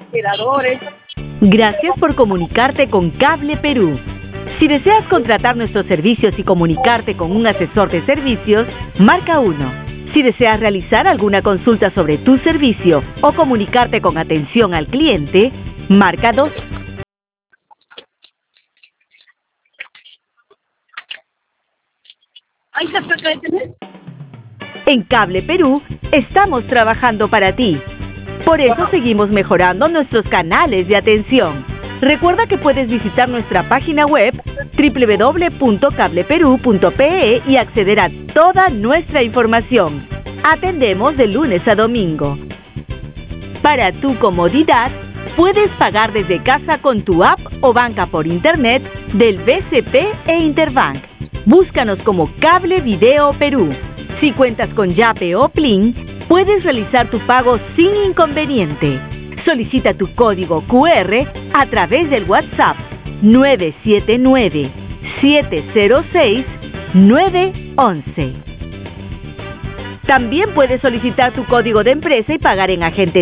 refrigeradores. Gracias por comunicarte con Cable Perú. Si deseas contratar nuestros servicios y comunicarte con un asesor de servicios, marca 1. Si deseas realizar alguna consulta sobre tu servicio o comunicarte con atención al cliente, marca 2. En Cable Perú estamos trabajando para ti. Por eso seguimos mejorando nuestros canales de atención. Recuerda que puedes visitar nuestra página web www.cableperu.pe y acceder a toda nuestra información. Atendemos de lunes a domingo. Para tu comodidad, puedes pagar desde casa con tu app o banca por internet del BCP e Interbank. Búscanos como Cable Video Perú. Si cuentas con Yape o Plin, puedes realizar tu pago sin inconveniente. Solicita tu código QR a través del WhatsApp 979-706-911. También puedes solicitar tu código de empresa y pagar en agentes